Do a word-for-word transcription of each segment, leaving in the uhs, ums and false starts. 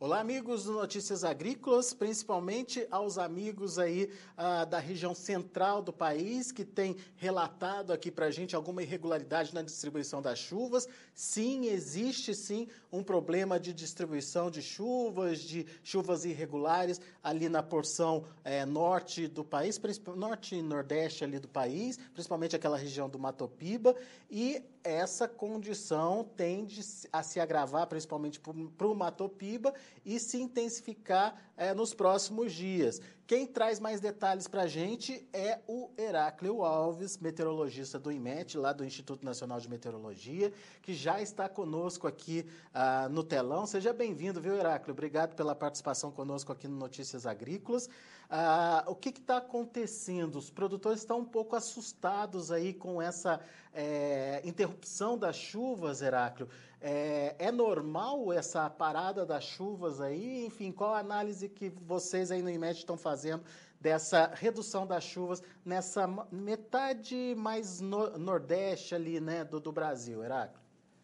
Olá, amigos do Notícias Agrícolas, principalmente aos amigos aí ah, da região central do país que tem relatado aqui para a gente alguma irregularidade na distribuição das chuvas. Sim, existe sim um problema de distribuição de chuvas, de chuvas irregulares ali na porção eh, norte do país, norte e nordeste ali do país, principalmente aquela região do Matopiba, e essa condição tende a se agravar, principalmente para o Matopiba, e se intensificar é, nos próximos dias. Quem traz mais detalhes para a gente é o Heráclio Alves, meteorologista do INMET, lá do Instituto Nacional de Meteorologia, que já está conosco aqui ah, no telão. Seja bem-vindo, viu, Heráclio? Obrigado pela participação conosco aqui no Notícias Agrícolas. Ah, o que está acontecendo? Os produtores estão um pouco assustados aí com essa é, interrupção das chuvas, Heráclio. É, é normal essa parada das chuvas aí? Enfim, qual a análise que vocês aí no INMET estão fazendo dessa redução das chuvas nessa metade mais no, nordeste ali, né, do, do Brasil, Heráclio?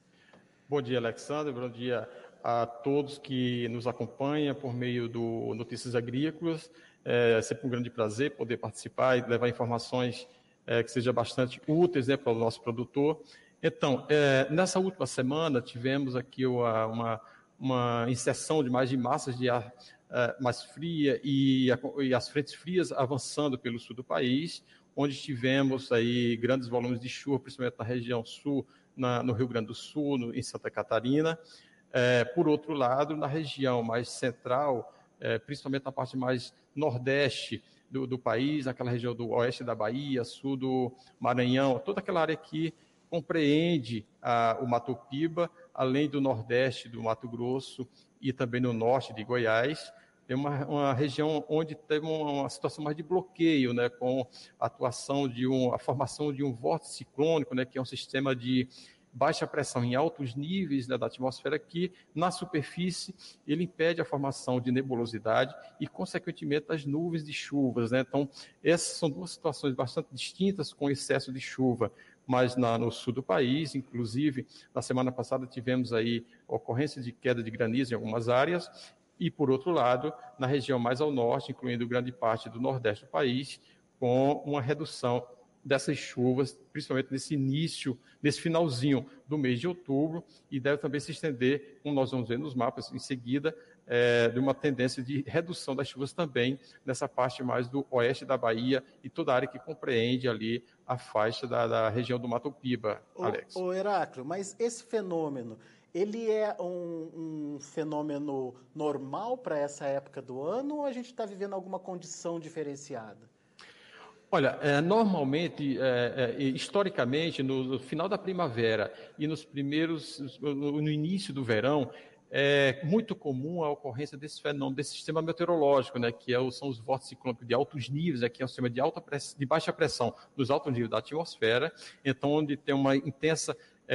Bom dia, Alexandre. Bom dia a todos que nos acompanham por meio do Notícias Agrícolas. É sempre um grande prazer poder participar e levar informações é, que sejam bastante úteis, né, para o nosso produtor. Então, é, nessa última semana, tivemos aqui uma, uma, uma inserção de mais de massas de ar é, mais fria e, a, e as frentes frias avançando pelo sul do país, onde tivemos aí grandes volumes de chuva, principalmente na região sul, na, no Rio Grande do Sul, no, em Santa Catarina. É, por outro lado, na região mais central, é, principalmente na parte mais nordeste do, do país, naquela região do oeste da Bahia, sul do Maranhão, toda aquela área aqui compreende ah, o Matopiba, além do nordeste do Mato Grosso e também no norte de Goiás. Tem uma, uma região onde teve uma, uma situação mais de bloqueio, né, com a atuação de um, a formação de um vórtice ciclônico, né, que é um sistema de baixa pressão em altos níveis, né, da atmosfera, que na superfície ele impede a formação de nebulosidade e, consequentemente, as nuvens de chuvas, né? Então, essas são duas situações bastante distintas com excesso de chuva, mas na, no sul do país, inclusive, na semana passada tivemos aí ocorrência de queda de granizo em algumas áreas, e, por outro lado, na região mais ao norte, incluindo grande parte do nordeste do país, com uma redução dessas chuvas, principalmente nesse início, nesse finalzinho do mês de outubro, e deve também se estender, como nós vamos ver nos mapas em seguida, é, de uma tendência de redução das chuvas também nessa parte mais do oeste da Bahia e toda a área que compreende ali a faixa da, da região do Matopiba, Alex. Ô, ô Heráclio, mas esse fenômeno, ele é um, um fenômeno normal para essa época do ano ou a gente está vivendo alguma condição diferenciada? Olha, é, normalmente, é, é, historicamente, no, no final da primavera e nos primeiros, no, no início do verão, é muito comum a ocorrência desse fenômeno, desse sistema meteorológico, né, que é o, são os vórtices ciclônicos de altos níveis, aqui é um sistema de, alta press, de baixa pressão nos altos níveis da atmosfera, então onde tem uma intensa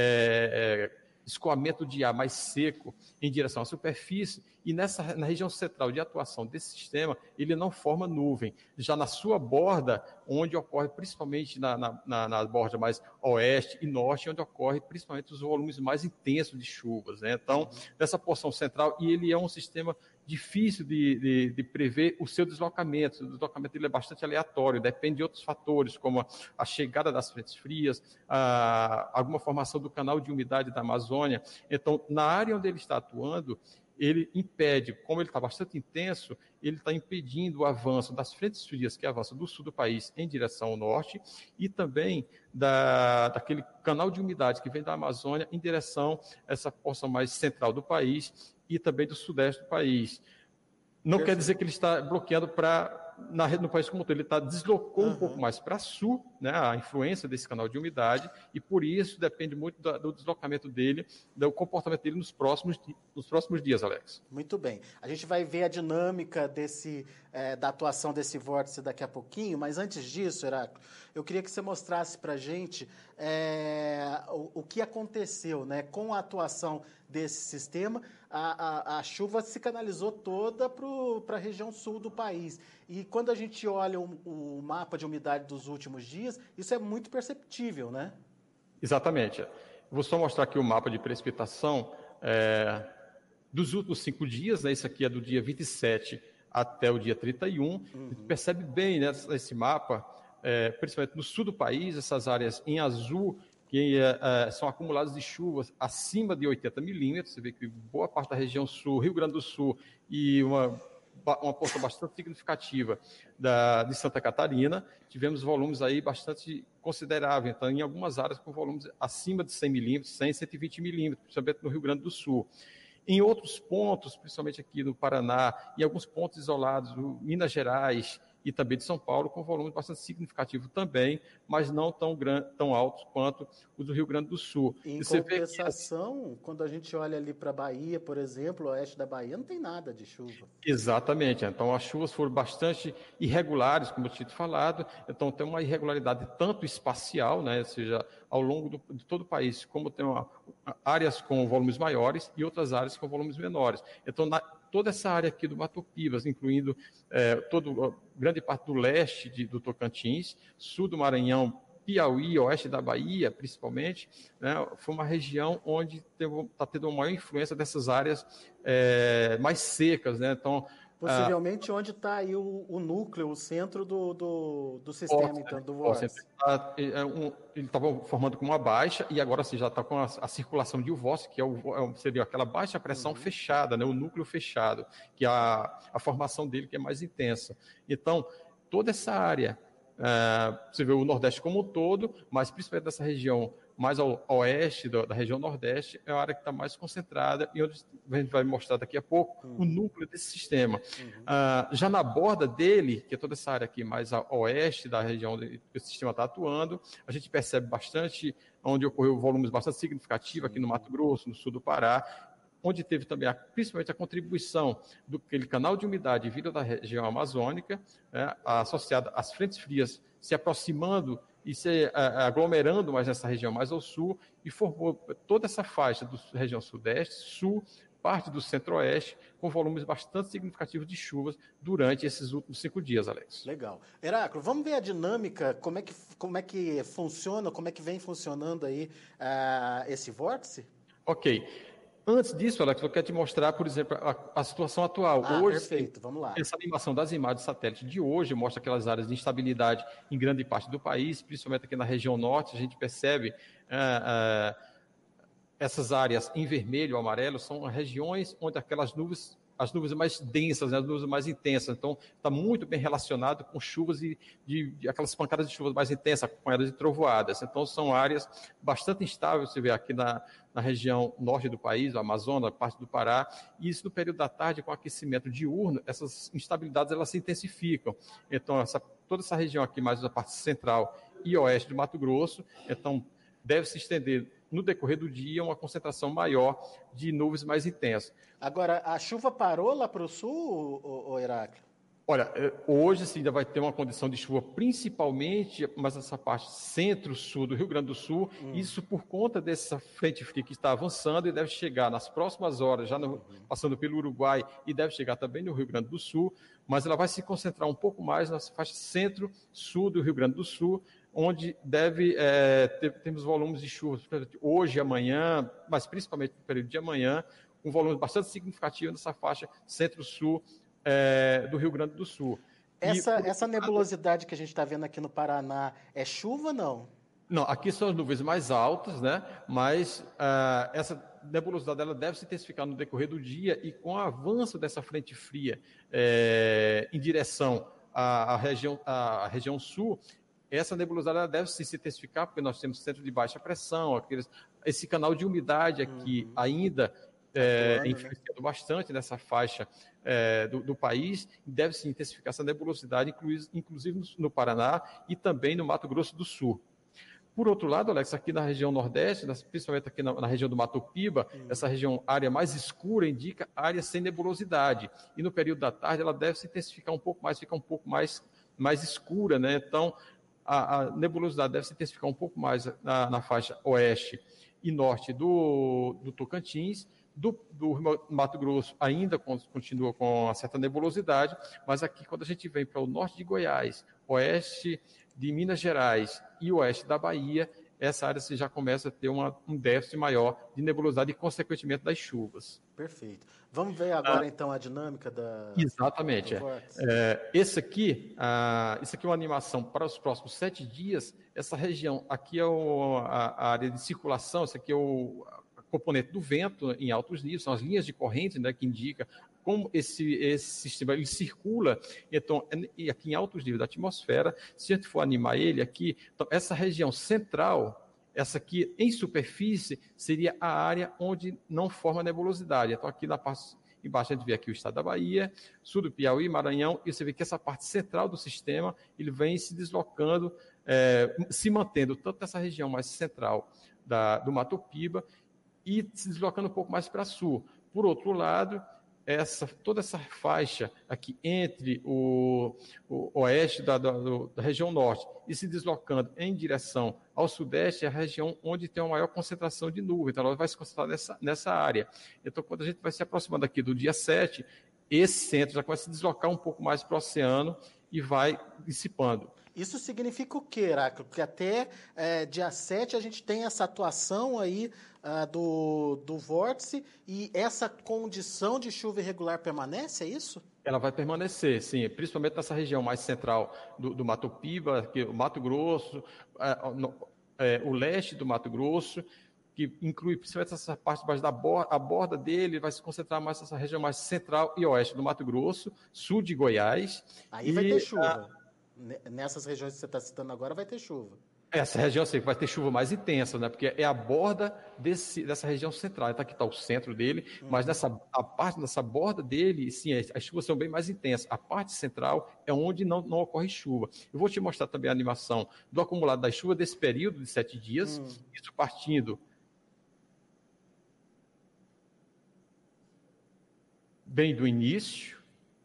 é, é, escoamento de ar mais seco em direção à superfície, e nessa, na região central de atuação desse sistema, ele não forma nuvem. Já na sua borda, onde ocorre principalmente na, na, na, na borda mais oeste e norte, onde ocorre principalmente os volumes mais intensos de chuvas, né? Então, nessa porção central, e ele é um sistema difícil de, de, de prever o seu deslocamento. O deslocamento dele é bastante aleatório, depende de outros fatores, como a, a chegada das frentes frias, a, alguma formação do canal de umidade da Amazônia. Então, na área onde ele está atuando, ele impede, como ele está bastante intenso, ele está impedindo o avanço das frentes frias que avançam do sul do país em direção ao norte e também da, daquele canal de umidade que vem da Amazônia em direção a essa porção mais central do país e também do sudeste do país. Não Perfeito. Quer dizer que ele está bloqueando para na no país como um todo, ele está deslocou uhum. um pouco mais para sul, né, a influência desse canal de umidade, e por isso depende muito do, do deslocamento dele, do comportamento dele nos próximos, nos próximos dias, Alex. Muito bem. A gente vai ver a dinâmica desse, é, da atuação desse vórtice daqui a pouquinho, mas antes disso, Heráclio, eu queria que você mostrasse para a gente é, o, o que aconteceu, né, com a atuação desse sistema. A, a, a chuva se canalizou toda para a região sul do país. E quando a gente olha o, o mapa de umidade dos últimos dias, isso é muito perceptível, né? Exatamente. Vou só mostrar aqui o mapa de precipitação é, dos últimos cinco dias, né, isso aqui é do dia vinte e sete até o dia trinta e um, uhum. A gente percebe bem, né, nesse mapa, é, principalmente no sul do país, essas áreas em azul, que é, são acumuladas de chuvas acima de oitenta milímetros. Você vê que boa parte da região sul, Rio Grande do Sul, e uma, uma porção bastante significativa da, de Santa Catarina, tivemos volumes aí bastante consideráveis, então em algumas áreas com volumes acima de cem milímetros, cem, cento e vinte milímetros, principalmente no Rio Grande do Sul. Em outros pontos, principalmente aqui no Paraná, e alguns pontos isolados, no Minas Gerais e também de São Paulo, com volume bastante significativo também, mas não tão, grande, tão altos quanto os do Rio Grande do Sul. Em Você compensação, que... quando a gente olha ali para a Bahia, por exemplo, o oeste da Bahia, não tem nada de chuva. Exatamente. Então, as chuvas foram bastante irregulares, como eu tinha falado. Então, tem uma irregularidade tanto espacial, né, ou seja, ao longo do, de todo o país, como tem uma, áreas com volumes maiores e outras áreas com volumes menores. Então, na, toda essa área aqui do Mato Pibas, incluindo é, todo, grande parte do leste de, do Tocantins, sul do Maranhão, Piauí, oeste da Bahia, principalmente, né, foi uma região onde está tendo uma maior influência dessas áreas é, mais secas, né? Então, possivelmente ah, onde está aí o, o núcleo, o centro do, do, do sistema, Vórtice, então, do Vórtice. Ele estava formando com uma baixa e agora assim, já está com a, a circulação de Vórtice, que é o, seria aquela baixa pressão uhum. fechada, né, o núcleo fechado, que é a, a formação dele que é mais intensa. Então, toda essa área, Uh, você vê o Nordeste como um todo, mas principalmente dessa região mais ao oeste da, da região Nordeste, é a área que está mais concentrada e onde a gente vai mostrar daqui a pouco uhum. o núcleo desse sistema. Uhum. Uh, já na borda dele, que é toda essa área aqui mais a oeste da região onde o sistema está atuando, a gente percebe bastante, onde ocorreu volumes bastante significativos aqui no Mato Grosso, no sul do Pará, onde teve também, a, principalmente, a contribuição do aquele canal de umidade vindo da região amazônica, né, associada às frentes frias se aproximando e se a, aglomerando mais nessa região mais ao sul, e formou toda essa faixa da região sudeste, sul, parte do centro-oeste, com volumes bastante significativos de chuvas durante esses últimos cinco dias, Alex. Legal. Heráclito, vamos ver a dinâmica, como é que, como é que funciona, como é que vem funcionando aí uh, esse vórtice? Ok. Antes disso, Alex, eu quero te mostrar, por exemplo, a, a situação atual. Ah, hoje, perfeito, vamos lá. Essa animação das imagens de satélite de hoje mostra aquelas áreas de instabilidade em grande parte do país, principalmente aqui na região norte. A gente percebe ah, ah, essas áreas em vermelho ou amarelo, são regiões onde aquelas nuvens, as nuvens mais densas, né, as nuvens mais intensas. Então, está muito bem relacionado com chuvas e de, de aquelas pancadas de chuvas mais intensas, acompanhadas de trovoadas. Então, são áreas bastante instáveis, você vê aqui na, na região norte do país, o Amazonas, parte do Pará, e isso no período da tarde, com aquecimento diurno, essas instabilidades elas se intensificam. Então, essa, toda essa região aqui, mais a parte central e oeste do Mato Grosso, então, deve se estender no decorrer do dia uma concentração maior de nuvens mais intensas. Agora, a chuva parou lá para o sul, ô Heráclito? Olha, hoje sim, ainda vai ter uma condição de chuva, principalmente, mas essa parte centro-sul do Rio Grande do Sul, hum. isso por conta dessa frente fria que está avançando e deve chegar nas próximas horas, já no, passando pelo Uruguai, e deve chegar também no Rio Grande do Sul, mas ela vai se concentrar um pouco mais na faixa centro-sul do Rio Grande do Sul, onde deve é, ter, temos volumes de chuva hoje e amanhã, mas principalmente no período de amanhã, um volume bastante significativo nessa faixa centro-sul é, do Rio Grande do Sul. Essa, e, essa nebulosidade que a gente está vendo aqui no Paraná é chuva ou não? Não, aqui são as nuvens mais altas, né? Mas uh, essa nebulosidade ela deve se intensificar no decorrer do dia e com o avanço dessa frente fria é, em direção à, à, região, à região sul, essa nebulosidade ela deve se intensificar, porque nós temos centro de baixa pressão, aqueles, esse canal de umidade aqui uhum. ainda é, Atuando, influenciando né? bastante nessa faixa é, do, do país, e deve se intensificar essa nebulosidade, inclusive no, no Paraná e também no Mato Grosso do Sul. Por outro lado, Alex, aqui na região Nordeste, principalmente aqui na, na região do Mato Piba, uhum. essa região, área mais escura, indica área sem nebulosidade. E no período da tarde ela deve se intensificar um pouco mais, ficar um pouco mais, mais escura, né? Então, A, a nebulosidade deve se intensificar um pouco mais na, na faixa oeste e norte do, do Tocantins, do, do Mato Grosso ainda continua com uma certa nebulosidade, mas aqui quando a gente vem para o norte de Goiás, oeste de Minas Gerais e oeste da Bahia, essa área você já começa a ter uma, um déficit maior de nebulosidade e, consequentemente, das chuvas. Perfeito. Vamos ver agora, ah, então, a dinâmica da... Exatamente. É. É, esse aqui, ah, isso aqui é uma animação para os próximos sete dias. Essa região, aqui é o, a, a área de circulação, esse aqui é o componente do vento em altos níveis, são as linhas de corrente, né, que indica como esse, esse sistema ele circula. Então, aqui em altos níveis da atmosfera, se a gente for animar ele aqui, então, essa região central, essa aqui em superfície, seria a área onde não forma nebulosidade. Então, aqui na parte embaixo a gente vê aqui o estado da Bahia, sul do Piauí, Maranhão, e você vê que essa parte central do sistema, ele vem se deslocando, é, se mantendo tanto nessa região mais central da, do Mato Piba, e se deslocando um pouco mais para sul. Por outro lado, essa, toda essa faixa aqui entre o, o oeste da, da, da região norte e se deslocando em direção ao sudeste é a região onde tem uma maior concentração de nuvem. Então, ela vai se concentrar nessa, nessa área. Então, quando a gente vai se aproximando aqui do dia sete, esse centro já começa a se deslocar um pouco mais para o oceano e vai dissipando. Isso significa o quê, Heráclito? Porque até é, dia sete a gente tem essa atuação aí uh, do, do vórtice e essa condição de chuva irregular permanece, é isso? Ela vai permanecer, sim, principalmente nessa região mais central do, do Mato Piba, que, o Mato Grosso, é, no, é, o leste do Mato Grosso, que inclui principalmente essa parte mais da borda, a borda dele vai se concentrar mais nessa região mais central e oeste do Mato Grosso, sul de Goiás. Aí e, vai ter chuva. A, Nessas regiões que você está citando agora, vai ter chuva. Essa região, eu sei que vai ter chuva mais intensa, né? Porque é a borda desse, dessa região central. Então, aqui está o centro dele, uhum. mas nessa, a parte dessa borda dele, sim, as chuvas são bem mais intensas. A parte central é onde não, não ocorre chuva. Eu vou te mostrar também a animação do acumulado das chuvas desse período de sete dias, uhum. isso partindo bem do início.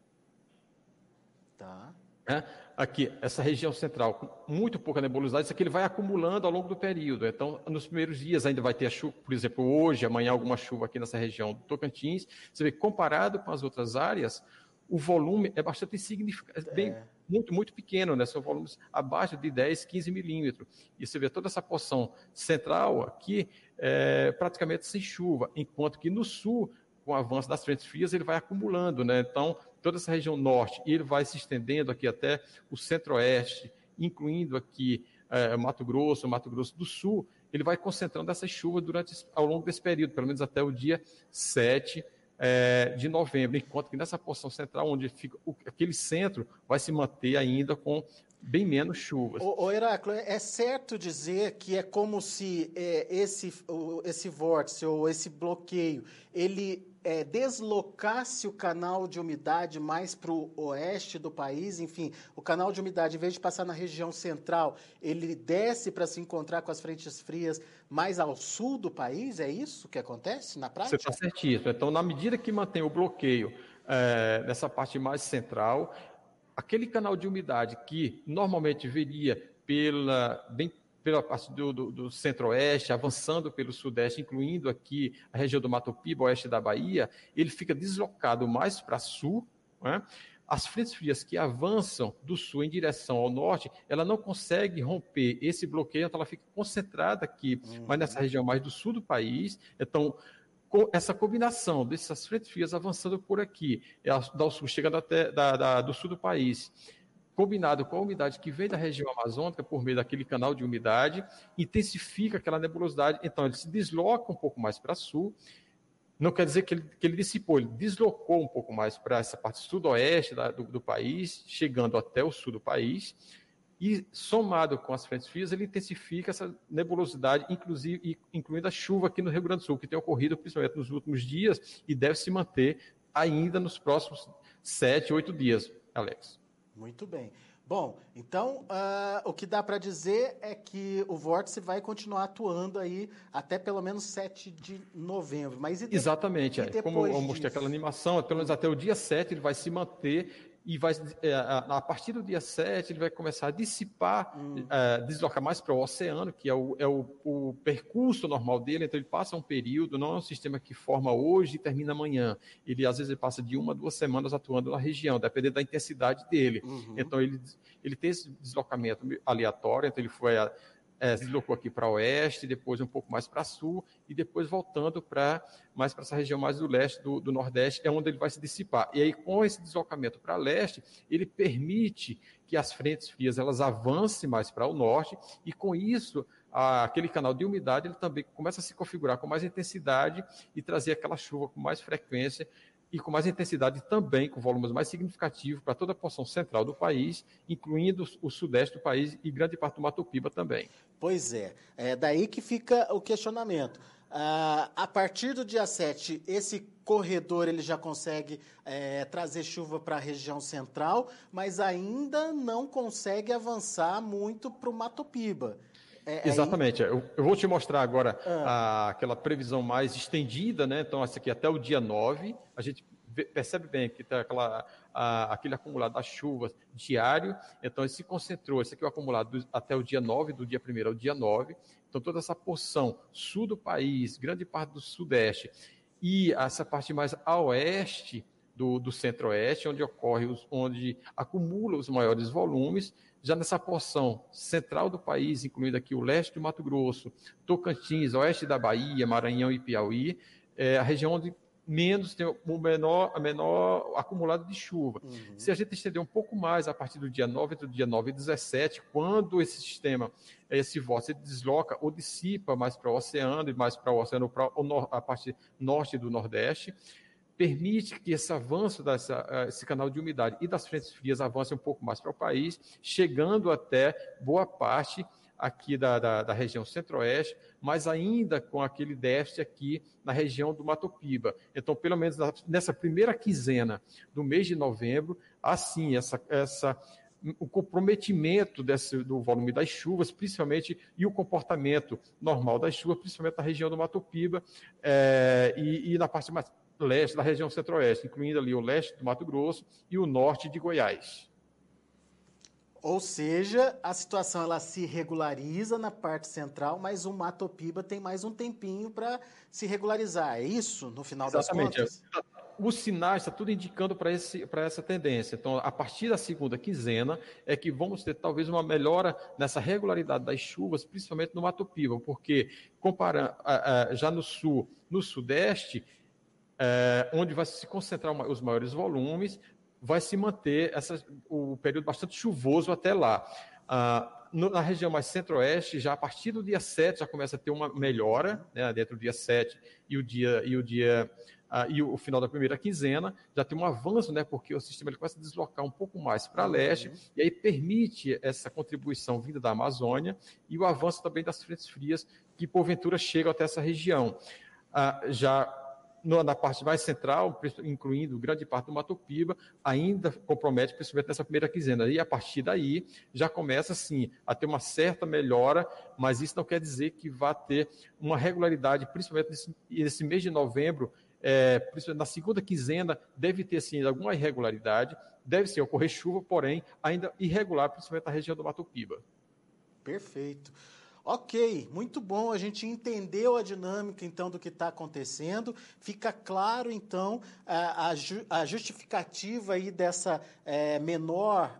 Tá. Né? Aqui, essa região central, com muito pouca nebulosidade, isso aqui ele vai acumulando ao longo do período. Então, nos primeiros dias ainda vai ter a chuva, por exemplo, hoje, amanhã, alguma chuva aqui nessa região do Tocantins. Você vê, comparado com as outras áreas, o volume é bastante insignificante, bem, é. muito, muito pequeno, né? São volumes abaixo de dez, quinze milímetros. E você vê toda essa porção central aqui, é, praticamente sem chuva, enquanto que no sul, com o avanço das frentes frias, ele vai acumulando, né? Então, toda essa região norte, e ele vai se estendendo aqui até o centro-oeste, incluindo aqui é, Mato Grosso, Mato Grosso do Sul, ele vai concentrando essas chuvas durante, ao longo desse período, pelo menos até o dia sete é, de novembro, enquanto que nessa porção central, onde fica o, aquele centro, vai se manter ainda com bem menos chuvas. Ô, ô Heráclito, é certo dizer que é como se é, esse, esse vórtice ou esse bloqueio, ele é, deslocasse o canal de umidade mais para o oeste do país, enfim, o canal de umidade, em vez de passar na região central, ele desce para se encontrar com as frentes frias mais ao sul do país? É isso que acontece na prática? Você está certíssimo. Então, na medida que mantém o bloqueio é, nessa parte mais central, aquele canal de umidade que normalmente viria pela, bem, pela parte do, do, do centro-oeste, avançando pelo sudeste, incluindo aqui a região do Mato Piba, oeste da Bahia, ele fica deslocado mais para sul, né? As frentes frias que avançam do sul em direção ao norte, ela não consegue romper esse bloqueio, então ela fica concentrada aqui, uhum. mas nessa região mais do sul do país. Então, com essa combinação dessas frentes frias avançando por aqui, do sul, chegando até da, da, do sul do país, combinado com a umidade que vem da região amazônica por meio daquele canal de umidade, intensifica aquela nebulosidade, então ele se desloca um pouco mais para sul, não quer dizer que ele, que ele dissipou, ele deslocou um pouco mais para essa parte sudoeste da, do, do país, chegando até o sul do país, e somado com as frentes frias, ele intensifica essa nebulosidade, inclusive, incluindo a chuva aqui no Rio Grande do Sul, que tem ocorrido principalmente nos últimos dias e deve se manter ainda nos próximos sete, oito dias, Alex. Muito bem. Bom, então, uh, o que dá para dizer é que o vórtice vai continuar atuando aí até pelo menos sete de novembro. Mas e de... Exatamente. E é. Como eu mostrei disso? Aquela animação, pelo menos até o dia sete ele vai se manter e vai, é, a partir do dia sete, ele vai começar a dissipar, hum. é, deslocar mais para o oceano, que é, o, é o, o percurso normal dele, então ele passa um período, não é um sistema que forma hoje e termina amanhã. Ele, às vezes, ele passa de uma a duas semanas atuando na região, dependendo da intensidade dele. Uhum. Então, ele, ele tem esse deslocamento aleatório, então ele foi a, é, se deslocou aqui para oeste, depois um pouco mais para sul, e depois voltando para mais para essa região mais do leste, do, do nordeste, é onde ele vai se dissipar. E aí, com esse deslocamento para leste, ele permite que as frentes frias elas avancem mais para o norte, e com isso, a, aquele canal de umidade ele também começa a se configurar com mais intensidade e trazer aquela chuva com mais frequência, e com mais intensidade também, com volumes mais significativos para toda a porção central do país, incluindo o sudeste do país e grande parte do Mato Piba também. Pois é, é daí que fica o questionamento. Ah, a partir do dia sete, esse corredor ele já consegue é, trazer chuva para a região central, mas ainda não consegue avançar muito para o Mato Piba. É, Exatamente. Aí... Eu, eu vou te mostrar agora ah. a, aquela previsão mais estendida, né? Então, essa aqui até o dia nove, a gente vê, percebe bem que tem aquela, a, aquele acumulado das chuvas diário, então ele se concentrou, esse aqui é o acumulado do, até o dia nove, do dia primeiro ao dia nove, então toda essa porção sul do país, grande parte do sudeste, e essa parte mais a oeste do, do centro-oeste, onde ocorre, os, onde acumula os maiores volumes. Já nessa porção central do país, incluindo aqui o leste do Mato Grosso, Tocantins, oeste da Bahia, Maranhão e Piauí, é a região onde menos tem o menor, a menor acumulado de chuva. Uhum. Se a gente estender um pouco mais a partir do dia nove, entre o dia nove e dezessete, quando esse sistema, esse vórtice desloca ou dissipa mais para o oceano e mais para o oceano, para a parte norte do nordeste, permite que esse avanço, dessa, esse canal de umidade e das frentes frias avance um pouco mais para o país, chegando até boa parte aqui da, da, da região centro-oeste, mas ainda com aquele déficit aqui na região do Mato Piba. Então, pelo menos nessa primeira quinzena do mês de novembro, assim, essa, essa, o comprometimento desse, do volume das chuvas, principalmente, e o comportamento normal das chuvas, principalmente na região do Mato Piba é, e, e na parte mais leste da região centro-oeste, incluindo ali o leste do Mato Grosso e o norte de Goiás. Ou seja, a situação ela se regulariza na parte central, mas o Mato Piba tem mais um tempinho para se regularizar. É isso, no final Exatamente. das contas? Os sinais está tudo indicando para essa tendência. Então, a partir da segunda quinzena é que vamos ter talvez uma melhora nessa regularidade das chuvas, principalmente no Mato Piba, porque comparando já no sul, no sudeste, É, onde vai se concentrar os maiores volumes, vai se manter essa, o período bastante chuvoso até lá. Ah, no, na região mais centro-oeste, já a partir do dia sete, já começa a ter uma melhora, né, dentro do dia sete e o dia e o dia ah, e o, o final da primeira quinzena, já tem um avanço, né, porque o sistema ele começa a deslocar um pouco mais para leste, uhum. e aí permite essa contribuição vinda da Amazônia e o avanço também das frentes frias que porventura chegam até essa região. Ah, já na parte mais central, incluindo grande parte do Mato Piba, ainda compromete, principalmente nessa primeira quinzena. E a partir daí, já começa, sim, a ter uma certa melhora, mas isso não quer dizer que vá ter uma regularidade, principalmente nesse, nesse mês de novembro, é, principalmente na segunda quinzena, deve ter, sim, alguma irregularidade, deve, sim, ocorrer chuva, porém, ainda irregular, principalmente na região do Mato Piba. Perfeito. Ok, muito bom, a gente entendeu a dinâmica, então, do que está acontecendo. Fica claro, então, a, a, ju, a justificativa aí dessa é, menor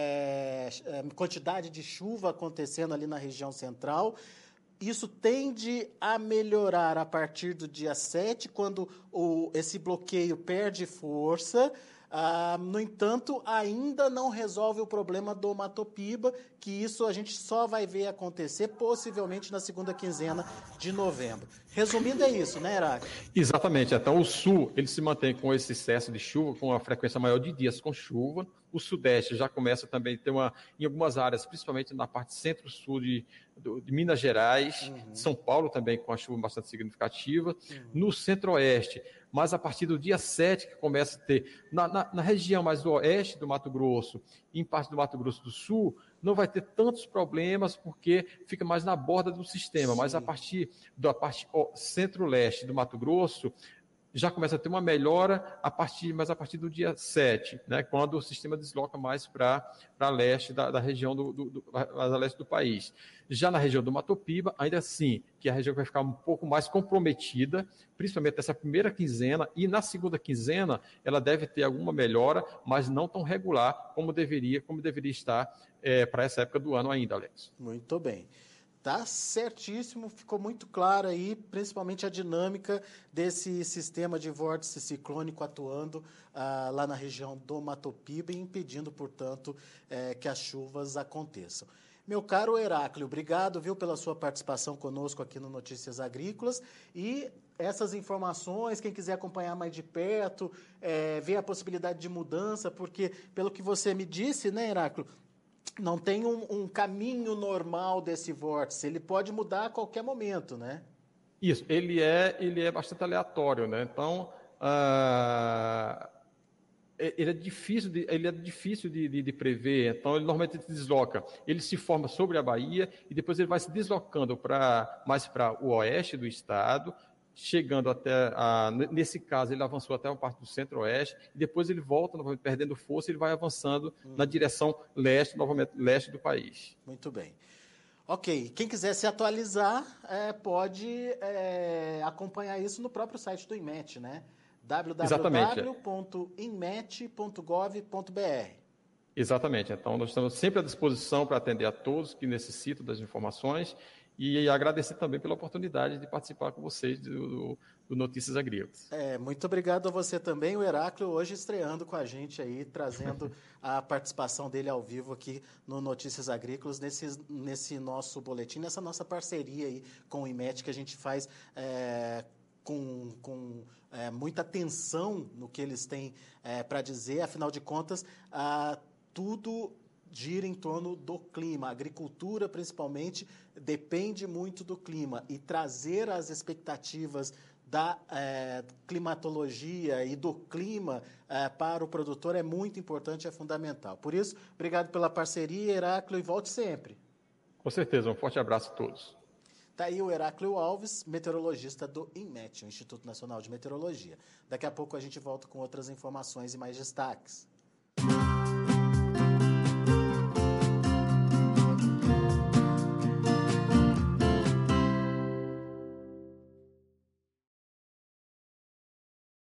é, quantidade de chuva acontecendo ali na região central. Isso tende a melhorar a partir do dia sete, quando o, esse bloqueio perde força. Ah, no entanto, ainda não resolve o problema do Mato Piba, que isso a gente só vai ver acontecer possivelmente na segunda quinzena de novembro. Resumindo, é isso, né, Heráclito? Exatamente. Então, o sul ele se mantém com esse excesso de chuva, com uma frequência maior de dias com chuva. O sudeste já começa também a ter uma, em algumas áreas, principalmente na parte centro-sul de, de Minas Gerais, uhum. São Paulo também com a chuva bastante significativa. Uhum. No centro-oeste, mas a partir do dia sete que começa a ter, na, na, na região mais do oeste do Mato Grosso, em parte do Mato Grosso do Sul, não vai ter tantos problemas porque fica mais na borda do sistema, Sim. mas a partir da parte centro-leste do Mato Grosso, já começa a ter uma melhora, a partir, mas a partir do dia sete, né, quando o sistema desloca mais para leste da, da região do, do, do, da leste do país. Já na região do Mato Piba, ainda assim, que a região vai ficar um pouco mais comprometida, principalmente nessa primeira quinzena, e na segunda quinzena ela deve ter alguma melhora, mas não tão regular como deveria, como deveria estar é, para essa época do ano ainda, Alex. Muito bem. Tá certíssimo, ficou muito claro aí, principalmente a dinâmica desse sistema de vórtice ciclônico atuando ah, lá na região do Mato Piba e impedindo, portanto, eh, que as chuvas aconteçam. Meu caro Heráclio, obrigado, viu, pela sua participação conosco aqui no Notícias Agrícolas e essas informações, quem quiser acompanhar mais de perto, é, ver a possibilidade de mudança, porque pelo que você me disse, né, Heráclio, não tem um, um caminho normal desse vórtice, ele pode mudar a qualquer momento, né? Isso, ele é, ele é bastante aleatório, né? Então, ah, ele é difícil de, ele é difícil de, de, de prever, então ele normalmente se desloca, ele se forma sobre a Bahia e depois ele vai se deslocando para mais para o oeste do estado, chegando até, a, nesse caso, ele avançou até uma parte do centro-oeste, e depois ele volta, novamente, perdendo força, ele vai avançando hum. na direção leste, novamente, leste do país. Muito bem. Ok, quem quiser se atualizar, é, pode é, acompanhar isso no próprio site do INMET, né? w w w ponto inmet ponto gov ponto b r. Exatamente, então nós estamos sempre à disposição para atender a todos que necessitam das informações, e agradecer também pela oportunidade de participar com vocês do, do Notícias Agrícolas. É, muito obrigado a você também, o Heráclio, hoje estreando com a gente aí, trazendo a participação dele ao vivo aqui no Notícias Agrícolas, nesse, nesse nosso boletim, nessa nossa parceria aí com o INMET, que a gente faz é, com, com é, muita atenção no que eles têm é, para dizer, afinal de contas, a, tudo gira em torno do clima. A agricultura, principalmente, depende muito do clima. E trazer as expectativas da é, climatologia e do clima é, para o produtor é muito importante, é fundamental. Por isso, obrigado pela parceria, Heráclio, e volte sempre. Com certeza, um forte abraço a todos. Está aí o Heráclio Alves, meteorologista do INMET, o Instituto Nacional de Meteorologia. Daqui a pouco a gente volta com outras informações e mais destaques.